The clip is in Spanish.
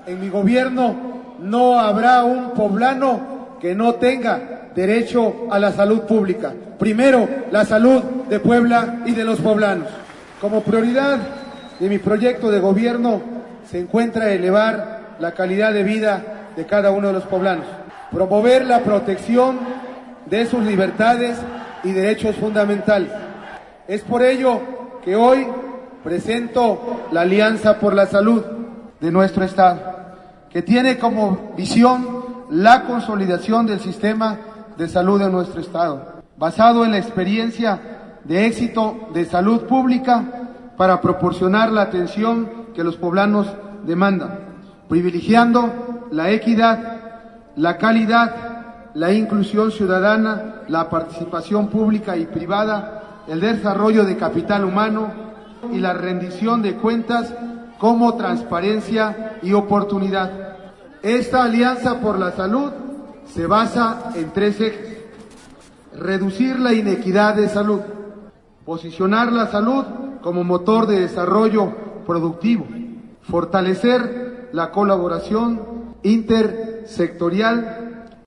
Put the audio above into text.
En mi gobierno no habrá un poblano que no tenga derecho a la salud pública. Primero, la salud de Puebla y de los poblanos. Como prioridad de mi proyecto de gobierno se encuentra elevar la calidad de vida de cada uno de los poblanos, promover la protección de sus libertades y derechos fundamentales. Es por ello que hoy presento la Alianza por la Salud de nuestro Estado, que tiene como visión la consolidación del sistema de salud de nuestro Estado, basado en la experiencia de éxito de salud pública para proporcionar la atención que los poblanos demandan, privilegiando la equidad, la calidad, la inclusión ciudadana, la participación pública y privada, el desarrollo de capital humano y la rendición de cuentas como transparencia y oportunidad. Esta Alianza por la Salud se basa en 3 ejes: reducir la inequidad de salud, posicionar la salud como motor de desarrollo productivo, fortalecer la colaboración intersectorial